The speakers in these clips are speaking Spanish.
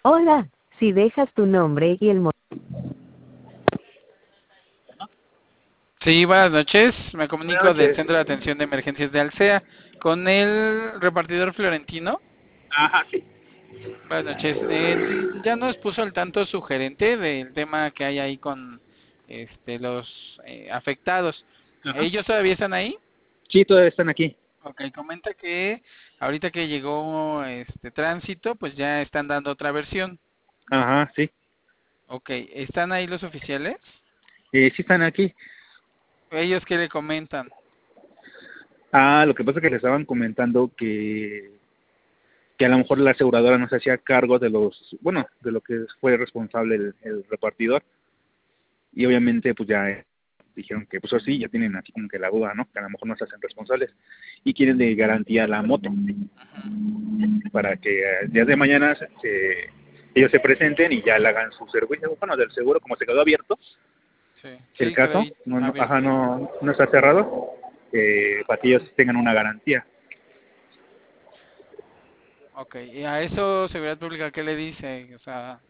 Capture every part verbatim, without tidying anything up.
Hola, si dejas tu nombre y el mo- Sí, buenas noches. Me Buenas comunico del noches. Centro de Atención de Emergencias de Alsea con el repartidor Florentino. Ajá, sí. Buenas noches. Eh, ya nos puso al tanto su gerente del tema que hay ahí con este los eh, afectados. Ajá. ¿Ellos todavía están ahí? Sí, todavía están aquí. Ok, comenta que ahorita que llegó este tránsito, pues ya están dando otra versión. Ajá, sí. Ok, ¿están ahí los oficiales? Eh, sí están aquí. ¿Ellos qué le comentan? Ah, lo que pasa es que le estaban comentando que, que a lo mejor la aseguradora no se hacía cargo de los, bueno, de lo que fue responsable el, el repartidor. Y obviamente pues ya eh, dijeron que pues así, ya tienen así como que la duda, ¿no? Que a lo mejor no se hacen responsables. Y quieren de garantía la moto. Para que eh, el día de mañana se, se- ellos se presenten y ya le hagan su servicio, bueno, del seguro, como se quedó abierto Sí, el sí, quedó caso, ahí no, no, ajá, abierto. no, no está cerrado, eh, para que ellos tengan una garantía. Ok, y a eso Seguridad Pública, ¿qué le dice? O sea,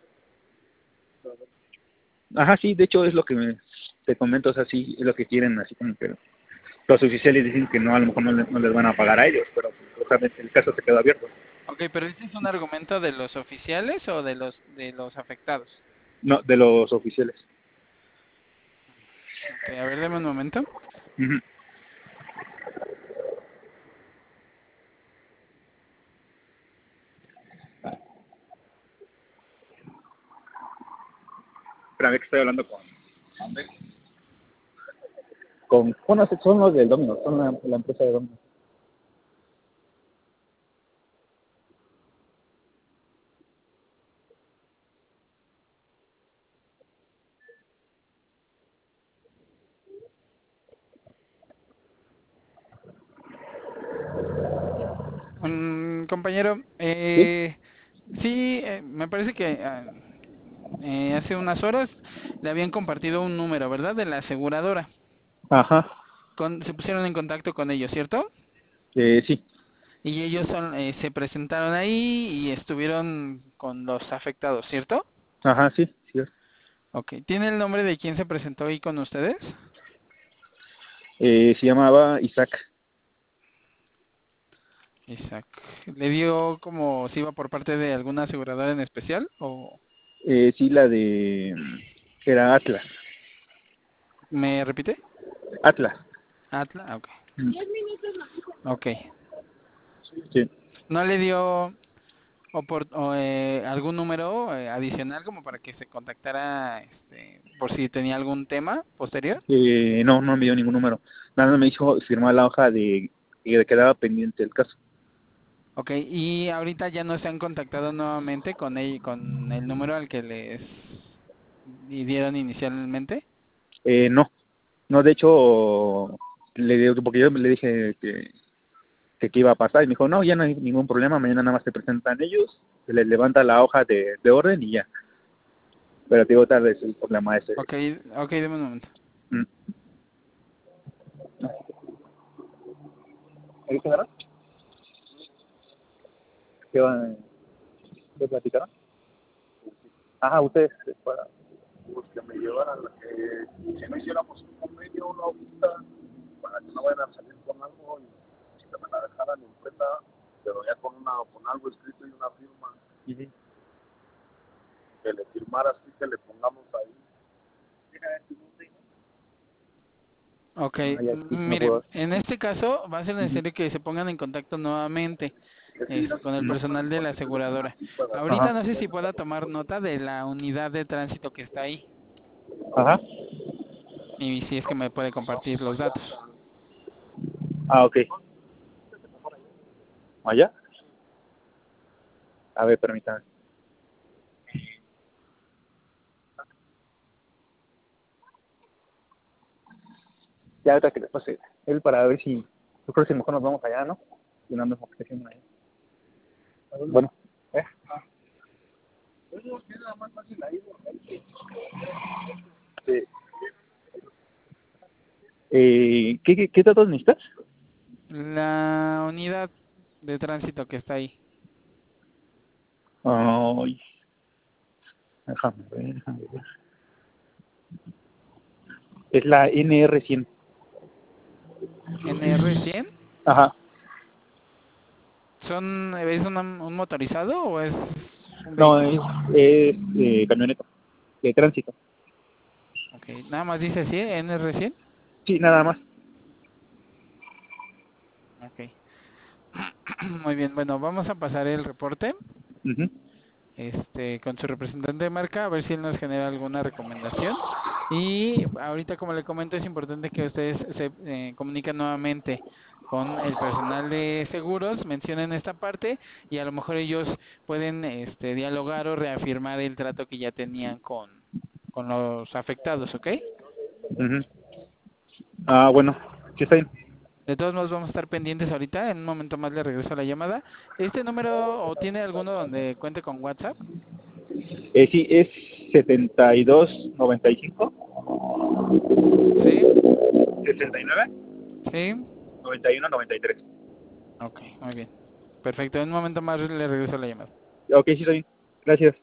Ajá, sí, de hecho es lo que me, te comento, o sea, sí, es lo que quieren, así como que los oficiales dicen que no, a lo mejor no, le- no les van a pagar a ellos, pero o sea, el caso se quedó abierto. ok, pero ¿ese es un argumento de los oficiales o de los de los afectados? No, de los oficiales. Ok, a ver, deme un momento. Ujú. Espérame que estoy hablando con, con, bueno, son los del Domino, son la, la empresa de Domino. Mm, compañero, ¿Sí? eh, sí, eh, me parece que ah, eh, hace unas horas le habían compartido un número, ¿verdad? De la aseguradora. Ajá, Con, se pusieron en contacto con ellos, ¿cierto? eh, sí, Y ellos son, eh, se presentaron ahí y estuvieron con los afectados, ¿cierto? ajá, sí, sí. Ok, ¿tiene el nombre de quién se presentó ahí con ustedes? Eh, se llamaba Isaac. Isaac. ¿Le dio como si iba por parte de alguna aseguradora en especial? ¿O Eh, sí, la de, era Atlas. me repite? Atlas. Atla, ok. Mm, Ok. sí. ¿No le dio opor- o, eh, algún número eh, adicional como para que se contactara este, por si tenía algún tema posterior? Eh, no, no me dio ningún número. Nada más me hizo firmar la hoja de que quedaba pendiente el caso. Ok, y ahorita ya no se han contactado nuevamente con el, con el número al que les dieron inicialmente. Eh, no, no, de hecho, le digo, porque yo le dije que, que qué iba a pasar y me dijo, no, ya no hay ningún problema, mañana nada más se presentan ellos, se les levanta la hoja de, de orden y ya. Pero te digo, tal vez el problema ese. Ok, ok, deme un momento. Mm. ¿Ahí quedaron? ¿Qué van a platicar? Ajá, ustedes, para, pues que me llevaran, eh, si no hiciéramos un convenio, una hojita, para que no vayan a salir con algo y que me la dejaran impresa, pero ya con una con algo escrito y una firma. Ujú. Que le firmara así, que le pongamos ahí. Ok, Ah, ya, m- sí, no mire, puedo. en este caso va a ser Ujú. necesario que se pongan en contacto nuevamente este, con el Mm. personal de la aseguradora. Ahorita Ajá, no sé si pueda tomar nota de la unidad de tránsito que está ahí ajá. y si es que me puede compartir los datos. Ah, ok. ¿Allá? A ver, permítame. Ya ahorita que le pase él para ver si, yo creo que mejor nos vamos allá, ¿no? Y no mejor que estemos allá. Bueno, ¿eh? Sí. Eh, ¿qué, qué, ¿Qué datos necesitas? La unidad de tránsito que está ahí. Ay, Déjame ver, déjame ver. Es la N R cien. N R cien. Ajá. ¿Son, ¿Es una- un motorizado o es un No, vehículo? es, es eh, camioneta de tránsito. Ok, nada más dice cien, N R cien. Sí, nada más. Ok. Muy bien, bueno, vamos a pasar el reporte Ujú. este con su representante de marca a ver si él nos genera alguna recomendación. Y ahorita, como le comento, es importante que ustedes se eh, comuniquen nuevamente con el personal de seguros, mencionen esta parte y a lo mejor ellos pueden este dialogar o reafirmar el trato que ya tenían con con los afectados, ¿ok? Ujú. Ah, bueno, sí está bien. De todos modos vamos a estar pendientes ahorita, en un momento más le regreso la llamada. ¿Este número o tiene alguno donde cuente con WhatsApp? Eh, sí, es setenta y dos noventa y cinco Sí, sesenta y nueve sí. noventa y uno noventa y tres. Ok, muy bien. Perfecto, en un momento más le regreso la llamada. Ok, sí está bien. Gracias.